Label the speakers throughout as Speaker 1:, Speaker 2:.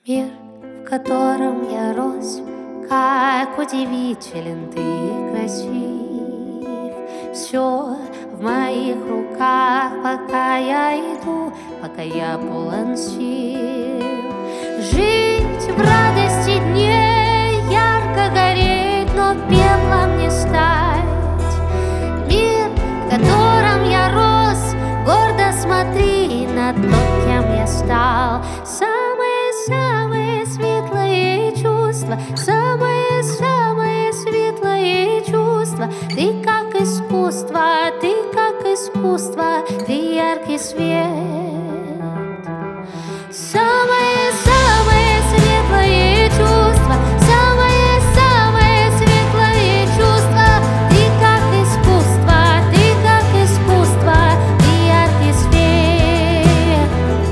Speaker 1: Мир, в котором я рос, как удивителен ты и красив. Все в моих руках, пока я иду, пока я полон сил. Жить в радости дней, ярко гореть, но пеплом не стать. Мир, в котором я рос, гордо смотри на то, кем я стал. Самые светлые чувства, самые светлые чувства. Ты как искусство, ты как искусство, ты яркий свет. Самые светлые чувства, самые светлые чувства. Ты как искусство, ты как искусство, ты яркий свет.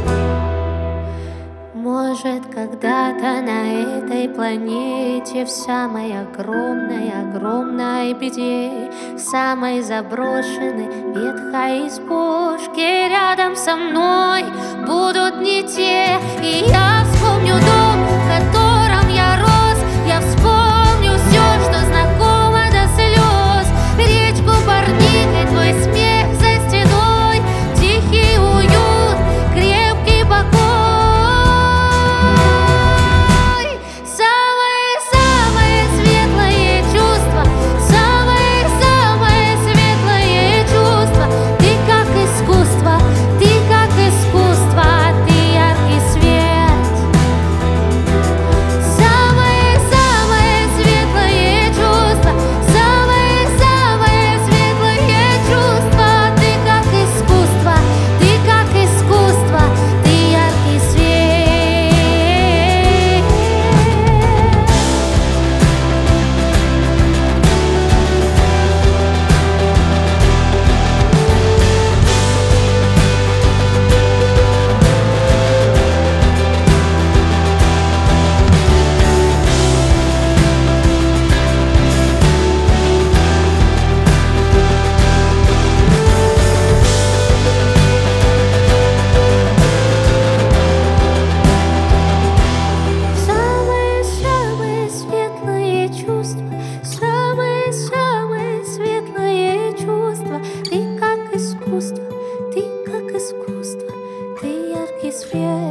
Speaker 1: Может, когда-то на этой планете, в самой огромной беде, в самой заброшенной ветхой избушке, рядом со мной будут не те. И я вспомню дом, в котором я рос, я вспомню все, что знакомо до слез. Речку Барникой, твой смех за стеной, тихий уют, крепкий покой. Самые светлые чувства, самые светлые чувства. Ты как искусство, ты как искусство, ты яркий свет. Самые светлые чувства, самые светлые чувства. Ты как искусство, ты как искусство, ты яркий свет. Самые светлые чувства, самые светлые чувства. Ты как искусство, ты как искусство, ты яркий свет.